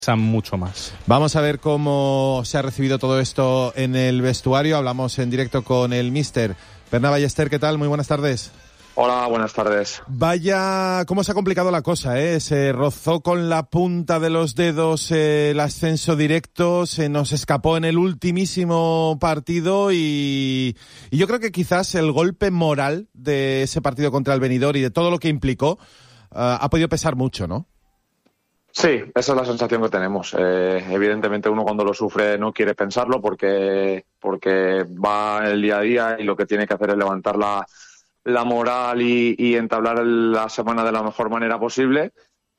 mucho más. Vamos a ver cómo se ha recibido todo esto en el vestuario. Hablamos en directo con el míster Bernat Ballester. ¿Qué tal? Muy buenas tardes. Hola, buenas tardes. Vaya, cómo se ha complicado la cosa, ¿eh? Se rozó con la punta de los dedos el ascenso directo, se nos escapó en el ultimísimo partido y yo creo que quizás el golpe moral de ese partido contra el Benidorm y de todo lo que implicó ha podido pesar mucho, ¿no? Sí, esa es la sensación que tenemos. Evidentemente uno cuando lo sufre no quiere pensarlo porque va el día a día y lo que tiene que hacer es levantar la moral y entablar la semana de la mejor manera posible,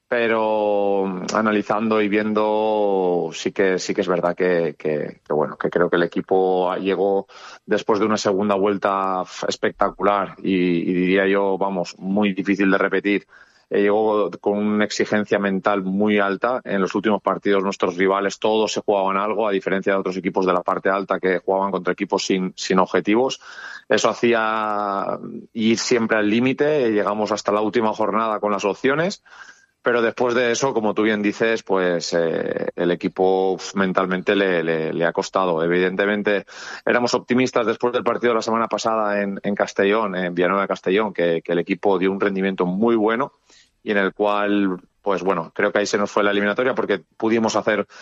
pero analizando y viendo sí que es verdad que creo que el equipo llegó después de una segunda vuelta espectacular y diría yo, muy difícil de repetir. Llegó con una exigencia mental muy alta. En los últimos partidos nuestros rivales todos se jugaban algo, a diferencia de otros equipos de la parte alta que jugaban contra equipos sin objetivos. Eso hacía ir siempre al límite. Llegamos hasta la última jornada con las opciones, pero después de eso, como tú bien dices, pues el equipo mentalmente le ha costado. Evidentemente éramos optimistas después del partido de la semana pasada en Castellón, en Villanueva de Castellón, que el equipo dio un rendimiento muy bueno y en el cual, pues bueno, creo que ahí se nos fue la eliminatoria porque tuvimos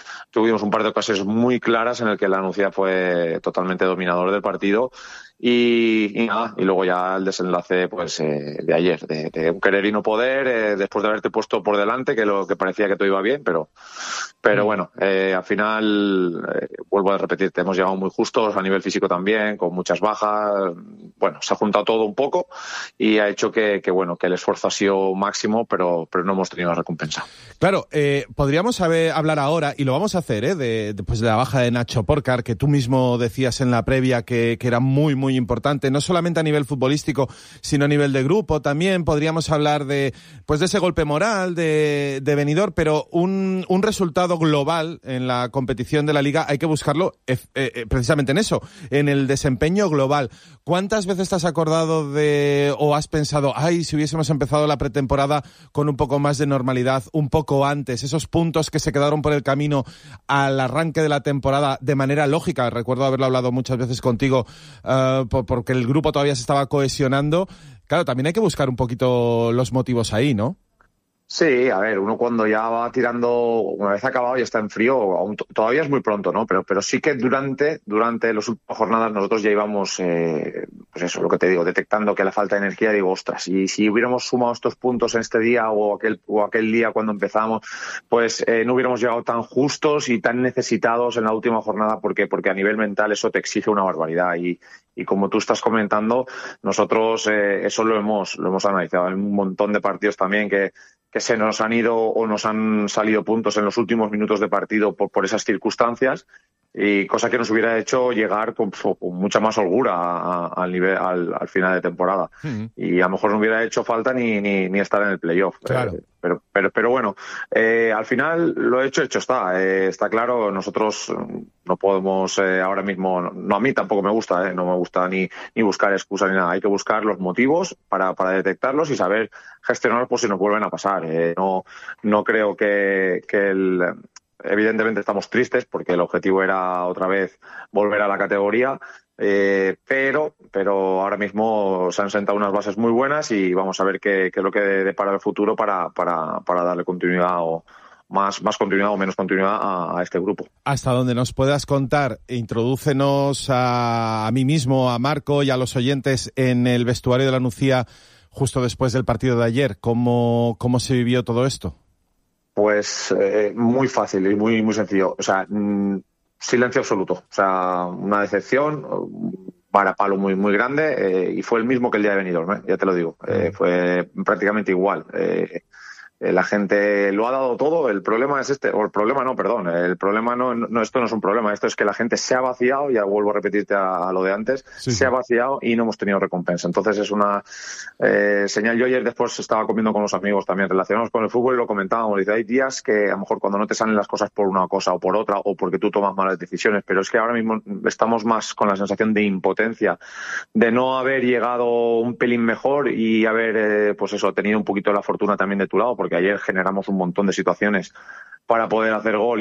un par de ocasiones muy claras en el que la Nucía fue totalmente dominador del partido y luego ya el desenlace pues de ayer, de un querer y no poder, después de haberte puesto por delante, que lo que parecía que todo iba bien, pero bueno, al final, vuelvo a repetirte, hemos llegado muy justos a nivel físico también, con muchas bajas. Bueno, se ha juntado todo un poco y ha hecho que el esfuerzo ha sido máximo, pero no hemos tenido la recompensa. Claro, podríamos hablar ahora, y lo vamos a hacer, después de la baja de Nacho Porcar, que tú mismo decías en la previa que era muy, muy importante, no solamente a nivel futbolístico, sino a nivel de grupo también. Podríamos hablar de ese golpe moral de Benidorm, pero un resultado global en la competición de la Liga hay que buscarlo precisamente en eso, en el desempeño global. ¿Cuántas veces te has acordado o has pensado, si hubiésemos empezado la pretemporada con un poco más de normalidad, un poco antes, esos puntos que se quedaron por el camino al arranque de la temporada de manera lógica? Recuerdo haberlo hablado muchas veces contigo, porque el grupo todavía se estaba cohesionando. Claro, también hay que buscar un poquito los motivos ahí, ¿no? Sí, a ver, uno cuando ya va tirando, una vez acabado y está en frío, todavía es muy pronto, ¿no? Pero sí que durante las últimas jornadas nosotros ya íbamos, pues eso, lo que te digo, detectando que la falta de energía, digo, ostras, y si hubiéramos sumado estos puntos en este día o aquel día cuando empezamos, pues no hubiéramos llegado tan justos y tan necesitados en la última jornada, porque a nivel mental eso te exige una barbaridad y como tú estás comentando, nosotros eso lo hemos analizado en un montón de partidos también que se nos han ido o nos han salido puntos en los últimos minutos de partido por esas circunstancias, y cosa que nos hubiera hecho llegar con mucha más holgura al final de temporada. Y a lo mejor no hubiera hecho falta ni estar en el playoff. Claro. Pero bueno, al final lo hecho está. Está claro, nosotros no podemos ahora mismo, no, a mí tampoco me gusta, no me gusta ni buscar excusas ni nada. Hay que buscar los motivos para detectarlos y saber gestionarlos por si nos vuelven a pasar. No creo que evidentemente estamos tristes porque el objetivo era otra vez volver a la categoría, pero ahora mismo se han sentado unas bases muy buenas y vamos a ver qué es lo que depara el futuro para darle continuidad o más continuidad o menos continuidad a este grupo. Hasta donde nos puedas contar, introdúcenos a mí mismo, a Marco y a los oyentes en el vestuario de la Nucía justo después del partido de ayer. ¿Cómo se vivió todo esto? Pues muy fácil y muy, muy sencillo. O sea, silencio absoluto. O sea, una decepción, varapalo muy, muy grande, y fue el mismo que el día de Benidorm, ya te lo digo. Fue prácticamente igual. La gente lo ha dado todo. El problema es el problema no, esto no es un problema, esto es que la gente se ha vaciado, ya vuelvo a repetirte a lo de antes, se ha vaciado y no hemos tenido recompensa. Entonces es una señal. Yo ayer después estaba comiendo con los amigos también relacionados con el fútbol y lo comentábamos, dice, hay días que a lo mejor cuando no te salen las cosas por una cosa o por otra o porque tú tomas malas decisiones, pero es que ahora mismo estamos más con la sensación de impotencia, de no haber llegado un pelín mejor y haber pues eso, tenido un poquito la fortuna también de tu lado, porque porque ayer generamos un montón de situaciones para poder hacer gol